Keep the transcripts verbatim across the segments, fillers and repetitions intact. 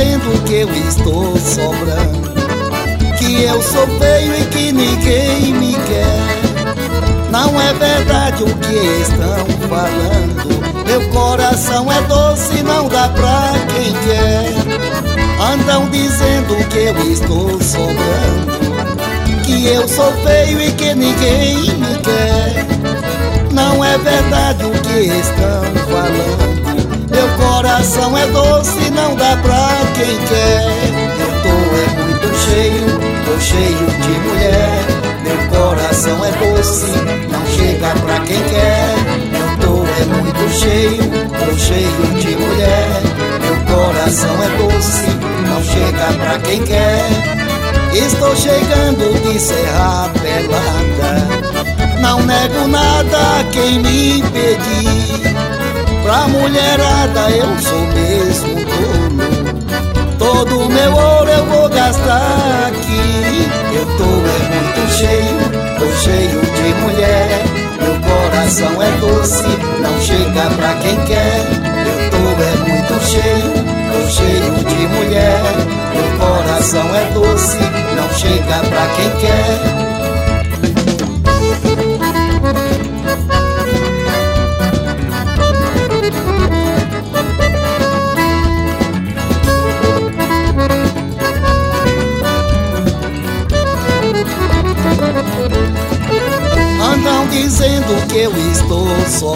dizendo que eu estou sobrando, que eu sou feio e que ninguém me quer. Não é verdade o que estão falando, meu coração é doce, não dá pra quem quer. Andam dizendo que eu estou sobrando, que eu sou feio e que ninguém me quer. Não é verdade o que estão falando, meu coração é doce, não dá pra quem quer. Eu tô é muito cheio, tô cheio de mulher, meu coração é doce, não chega pra quem quer. Eu tô é muito cheio, tô cheio de mulher, meu coração é doce, não chega pra quem quer. Estou chegando de Serra Pelada, não nego nada a quem me pedir. Pra mulherada eu sou mesmo dono, todo meu ouro eu vou gastar aqui. Eu tô é muito cheio, tô cheio de mulher, meu coração é doce, não chega pra quem quer. Eu tô é muito cheio, tô cheio de mulher, meu coração é doce, não chega pra quem quer. Andam dizendo que eu estou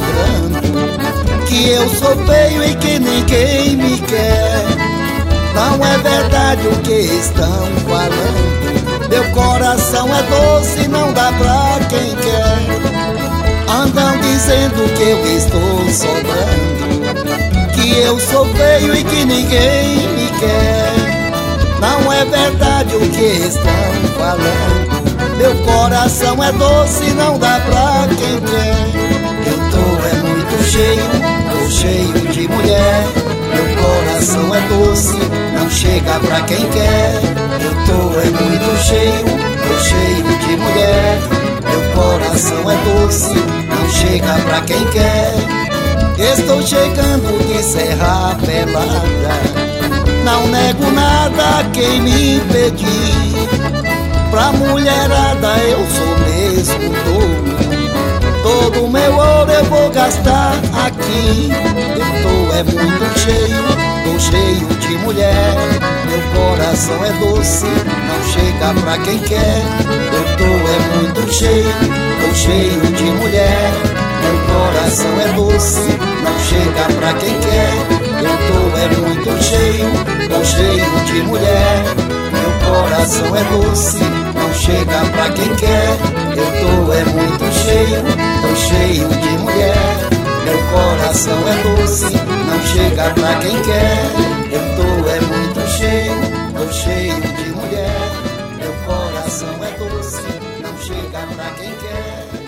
sobrando, que eu sou feio e que ninguém me quer. Não é verdade o que estão falando, meu coração é doce, não dá pra quem quer. Andam dizendo que eu estou sobrando, que eu sou feio e que ninguém me quer. Não é verdade o que estão falando, meu coração é doce, não dá pra quem quer. Eu tô é muito cheio, tô cheio de mulher, meu coração é doce, não chega pra quem quer. Eu tô é muito cheio, tô cheio de mulher, meu coração é doce, não chega pra quem quer. Estou chegando de Serra Pelada, não nego nada a quem me pedir. Pra mulherada eu sou mesmo dono, todo meu ouro eu vou gastar aqui. Eu tô é muito cheio, tô cheio de mulher, meu coração é doce, não chega pra quem quer. Eu tô é muito cheio, tô cheio de mulher, meu coração é doce, não chega pra quem quer. Eu tô é muito cheio, tô cheio de mulher, meu coração é doce, não chega pra quem quer. Eu tô é muito cheio, tô cheio de mulher, meu coração é doce, não chega pra quem quer. Eu tô é muito cheio, tô cheio de mulher, meu coração é doce, não chega pra quem quer.